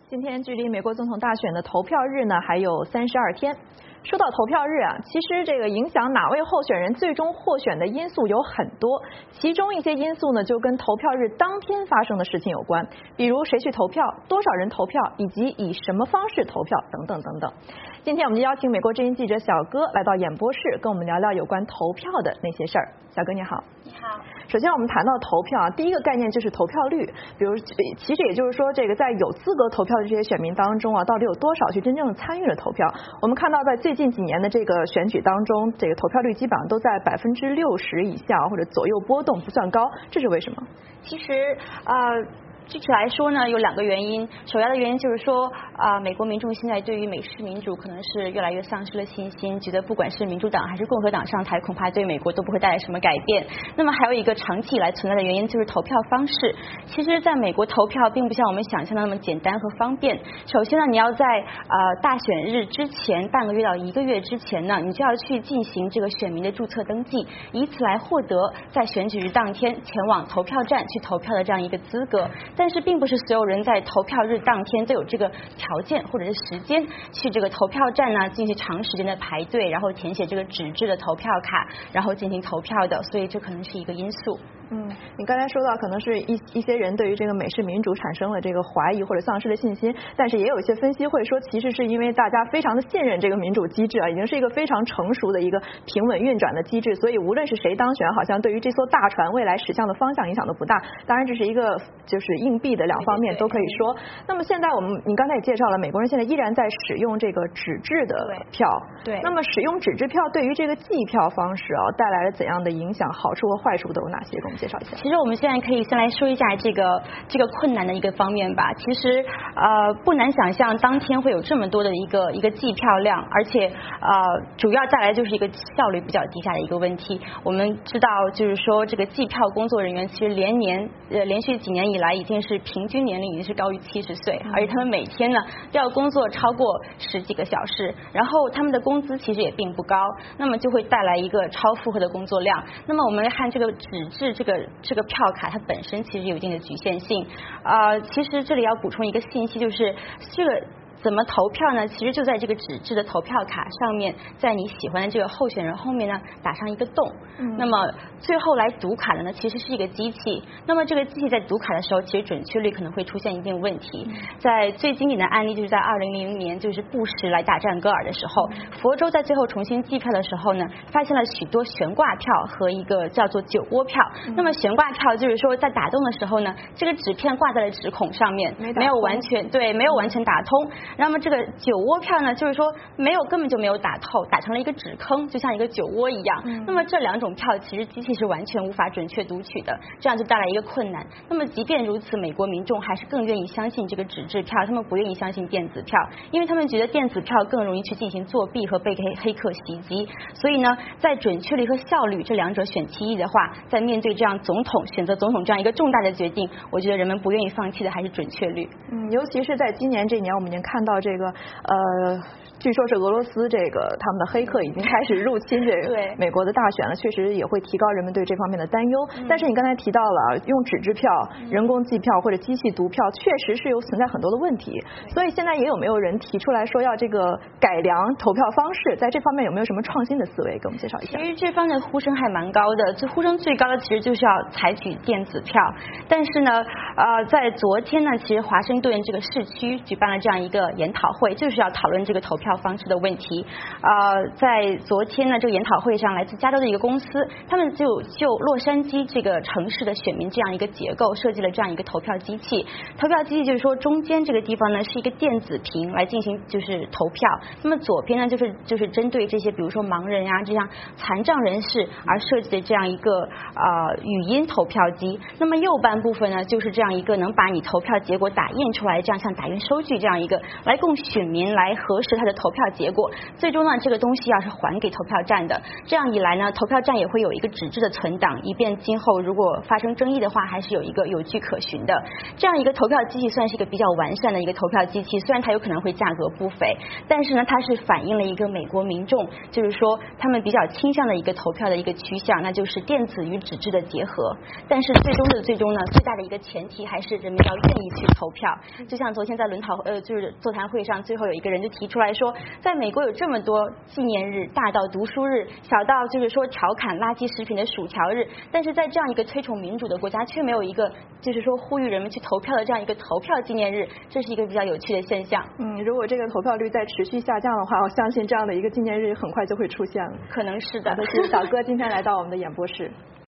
今天距离美国总统大选的投票日呢还有32天。说到投票日啊，其实这个影响哪位候选人最终获选的因素有很多，其中一些因素呢就跟投票日当天发生的事情有关，比如谁去投票、多少人投票，以及以什么方式投票等等等等。今天我们就邀请美国之音记者小哥来到演播室，跟我们聊聊有关投票的那些事儿。小哥你好。 你好。 首先我们谈到投票啊，第一个概念就是投票率，比如其实也就是说，这个在有资格投票的这些选民当中啊，到底有多少去真正参与了投票？我们看到在最近几年的这个选举当中，这个投票率基本上都在60%以下或者左右波动，不算高，这是为什么？ 其实具体来说呢，有2个原因。首要的原因就是说，美国民众现在对于美式民主可能是越来越丧失了信心，觉得不管是民主党还是共和党上台，恐怕对美国都不会带来什么改变。那么还有一个长期以来存在的原因就是投票方式。其实在美国投票并不像我们想象的那么简单和方便。首先呢，你要在大选日之前半个月到1个月之前呢，你就要去进行这个选民的注册登记，以此来获得在选举日当天前往投票站去投票的这样一个资格。但是并不是所有人在投票日当天都有这个条件或者是时间去这个投票站呢进行长时间的排队，然后填写这个纸质的投票卡，然后进行投票的，所以这可能是一个因素。 你刚才说到可能是一些人对于这个美式民主产生了这个怀疑或者丧失了信心，但是也有一些分析会说，其实是因为大家非常的信任这个民主机制啊，已经是一个非常成熟的一个平稳运转的机制，所以无论是谁当选，好像对于这艘大船未来驶向的方向影响都不大。当然这是一个就是硬币的2方面都可以说。那么现在你刚才也介绍了，美国人现在依然在使用这个纸质的票。 对。 那么使用纸质票对于这个计票方式啊带来了怎样的影响？好处和坏处都有哪些？给我们介绍一下。 其实我们现在可以先来说一下这个困难的一个方面吧。其实不难想象当天会有这么多的一个计票量，而且主要带来就是一个效率比较低下的一个问题。我们知道就是说这个计票工作人员其实连续几年以来已经是平均年龄已经是高于70岁，而且他们每天呢都要工作超过10几个小时，然后他们的工资其实也并不高，那么就会带来一个超负荷的工作量。那么我们来看这个纸质这个票卡它本身其实有一定的局限性。其实这里要补充一个信息，就是这个怎么投票呢？其实就在这个纸质的投票卡上面，在你喜欢的这个候选人后面呢打上一个洞。那么最后来读卡的呢其实是一个机器。那么这个机器在读卡的时候，其实准确率可能会出现一定问题。在最经典的案例就是在2000年，就是布什来打战戈尔的时候，佛州在最后重新计票的时候呢，发现了许多悬挂票和一个叫做酒窝票。那么悬挂票就是说在打洞的时候呢，这个纸片挂在了纸孔上面，没有完全打通。那么这个酒窝票呢，就是说根本就没有打透，打成了一个纸坑，就像一个酒窝一样。那么这2种票其实机器是完全无法准确读取的，这样就带来一个困难。那么即便如此，美国民众还是更愿意相信这个纸质票，他们不愿意相信电子票，因为他们觉得电子票更容易去进行作弊和被黑客袭击。所以呢，在准确率和效率这2者选其一的话，在面对这样选择总统这样一个重大的决定，我觉得人们不愿意放弃的还是准确率。 尤其是在今年这年，我们已经看到这个据说是俄罗斯他们的黑客已经开始入侵这个美国的大选了，确实也会提高人们对这方面的担忧。但是你刚才提到了用纸质票、人工计票或者机器读票，确实是存在很多的问题。所以现在也有没有人提出来说要这个改良投票方式？在这方面有没有什么创新的思维？给我们介绍一下。 其实这方面的呼声还蛮高的，这呼声最高的其实就是要采取电子票。但是呢，在昨天呢，其实华盛顿这个市区举办了这样一个研讨会，就是要讨论这个投票方式的问题。在昨天呢，这个研讨会上，来自加州的一个公司，他们就洛杉矶这个城市的选民这样一个结构设计了这样一个投票机器。投票机器就是说中间这个地方呢是一个电子屏来进行就是投票，那么左边呢就是针对这些比如说盲人啊这样残障人士而设计的这样一个语音投票机。那么右半部分呢就是这样一个能把你投票结果打印出来，这样像打印收据这样一个来供选民来核实他的投票结果。最终呢，这个东西要是还给投票站的，这样一来呢，投票站也会有一个纸质的存档，以便今后如果发生争议的话，还是有一个有据可循的。这样一个投票机器算是一个比较完善的一个投票机器，虽然它有可能会价格不菲，但是呢，它是反映了一个美国民众就是说他们比较倾向的一个投票的一个趋向，那就是电子与纸质的结合。但是最终呢，最大的一个前提还是人们要愿意去投票。就像昨天在就是座谈会上，最后有一个人就提出来说，在美国有这么多纪念日，大到读书日，小到就是说调侃垃圾食品的薯条日，但是在这样一个推崇民主的国家，却没有一个就是说呼吁人们去投票的这样一个投票纪念日，这是一个比较有趣的现象。 如果这个投票率再持续下降的话，我相信这样的一个纪念日很快就会出现了。 可能是的。 好的，谢谢小哥今天来到我们的演播室。